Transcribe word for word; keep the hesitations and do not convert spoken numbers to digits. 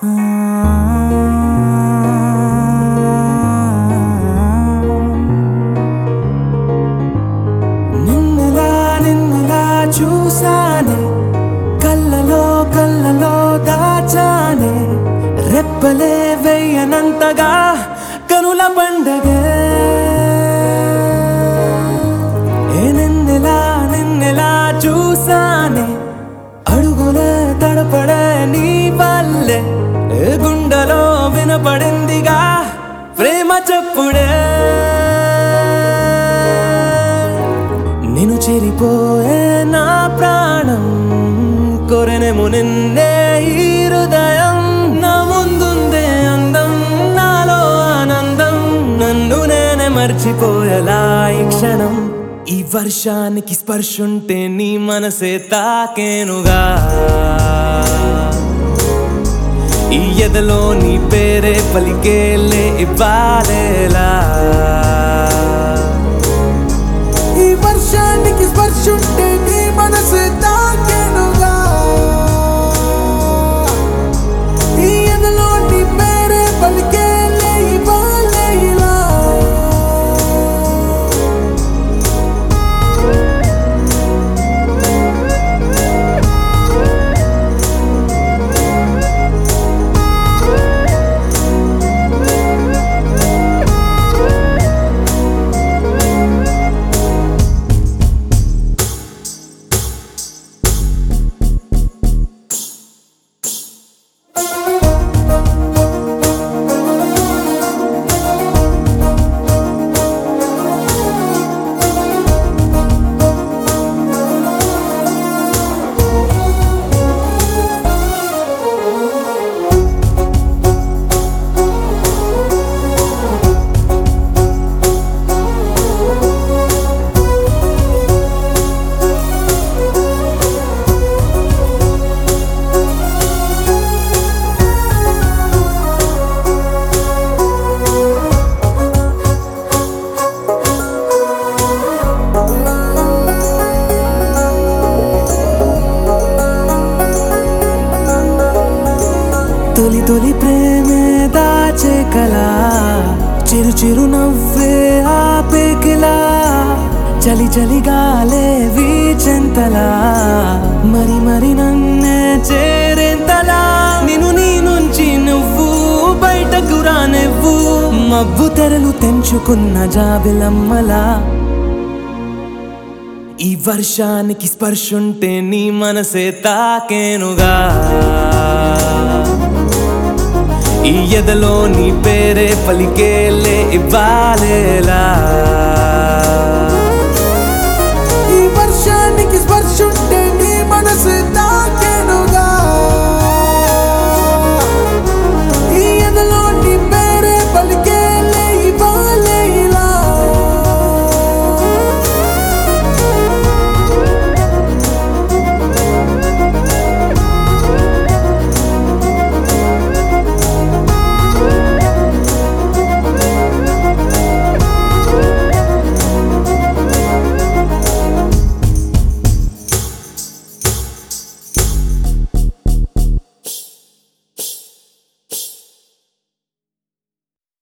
నిన్నలా నిన్నలా చూసానే, కళ్ళలో కళ్ళలో దాచానే, రెప్పలే వెయ్యనంతగా కనుల పండగే. ఏ నిన్నెలా నిన్నెలా చూసానే, అడుగులే తడపడే నీ వల్లే, ఏ గుండెలో వినపడిందిగా ప్రేమ చెప్పుడే. నిన్ను చేరిపోయే నా ప్రాణం, కోరెనేమో నిన్నే ఈ హృదయం. నా ముందుందే అందం, నాలో ఆనందం, నన్ను నేనే మర్చిపోయేలా ఈ క్షణం. ఈ వర్షానికి స్పర్శుంటే నీ మనసే తాకేనుగా, ఈ ఎదలో నీ పేరే పలికేలే ఇవ్వాలేలా. ఈ వర్షానికి స్పర్శుంటే నీ మనసే తాకేనుగా, ఈ ఎదలో నీ పేరే పలికేలే ఇవ్వాలే ఇలా. తొలి తొలి ప్రేమే దాచే కలా, చిరు చిరు నవ్వే ఆపే కిలా, చలి చలి గాలే వీచెంతలా, మరి మరి నన్నే చేరేంతలా. నిన్ను నీ నుంచి నువ్వు బయటకు రానివ్వు, మబ్బు తెరలు తెంచుకున్న జాబిలమ్మలా. ఈ వర్షానికి స్పర్శుంటే నీ మనసే తాకేనుగా, ఈ ఎదలో నీ పేరే పలికేలే ఇవ్వాలేలా.